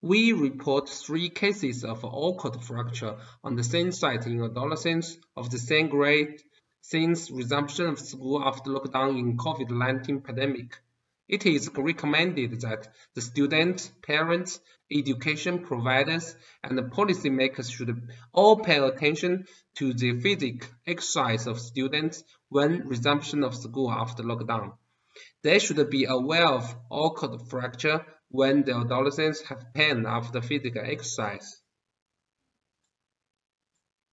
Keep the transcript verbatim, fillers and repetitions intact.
We report three cases of awkward fracture on the same site in adolescents of the same grade since resumption of school after lockdown in COVID nineteen pandemic. It is recommended that the students, parents, education providers, and policymakers should all pay attention to the physical exercise of students when resumption of school after lockdown. They should be aware of awkward fracture when the adolescents have pain after physical exercise.